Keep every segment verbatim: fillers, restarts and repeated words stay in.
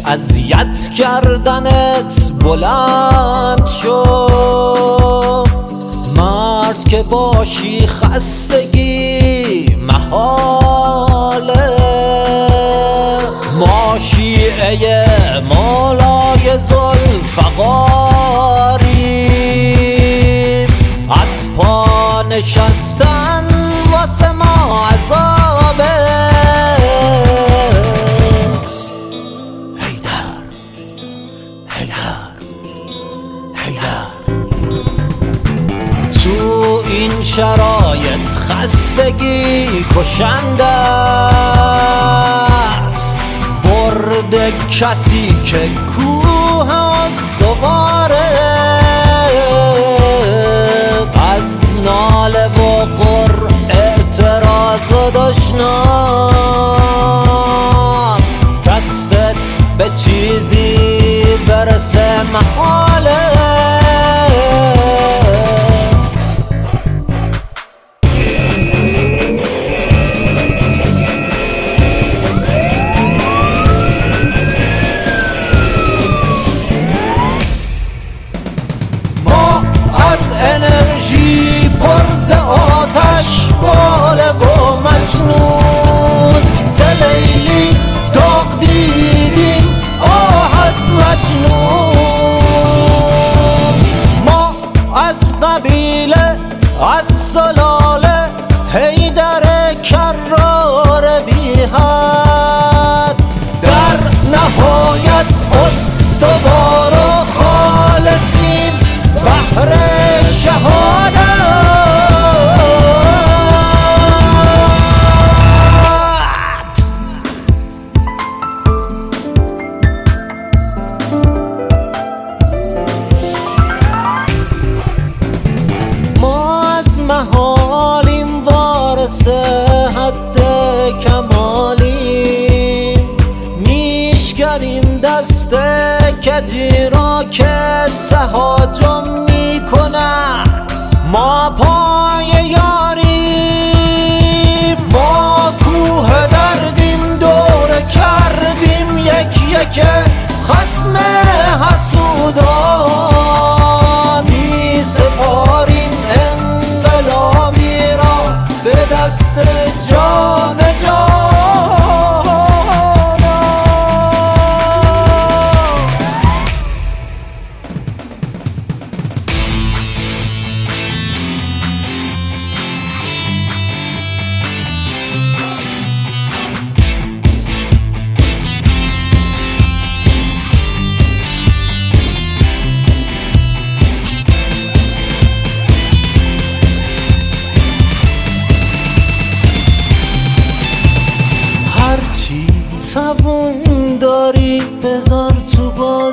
اذیت کردنت بلند شو. مرد که باشی خستگی محاله، ما شیعه مولای ذوالفقاریم، از پا نشستن واسه ما عذابه. حیدر حیدر حیدر تو این شرایط خستگی کشنده است، برد کسی که کوه استواره، از ناله و قر اعتراض و دشنام، دستت به چیزی برسه محاله. انرژی پرز آتش باله و مجنون، ز لیلی داغ دیدیم آه از مجنون. ما از قبیله از سلاله حیدر کرار بی حد، در نهایت استوار و خالصیم بحر شهادت. ما از محالیم وارث حد کمالیم، میشکنیم دست کجی را که تهاجم میکنن. ما پای یاریم، ما کوه دردیم، دور کردیم یک یک خصم حسودان. می سپاریم انقلابی را به دست جان جان. هرچی توان داری بذار تو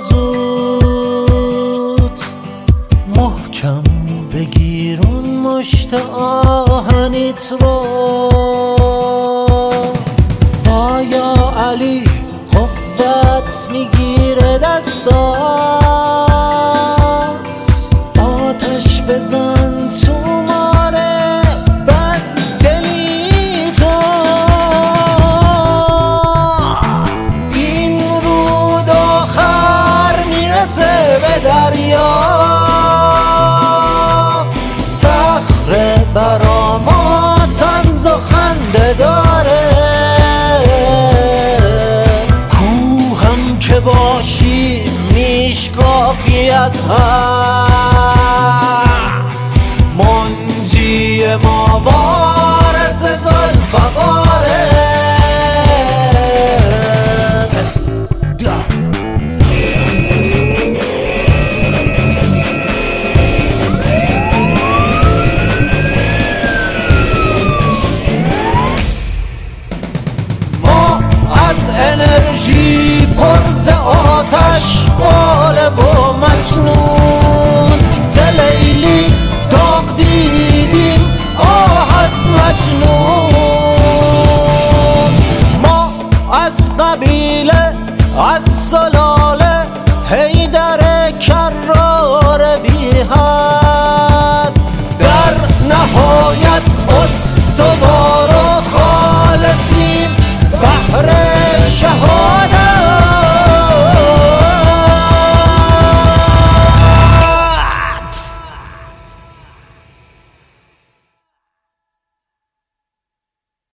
بازوت، محکم بگیر اون مشت آهنیت رو. آیا علی قوت میگیره دستات، آتش بزن تو ماره بد دلی تو. این رود آخر میرسه به دریا، صخره برا ما طنز و خنده داره. کوهم که باشی میشکافی از هم،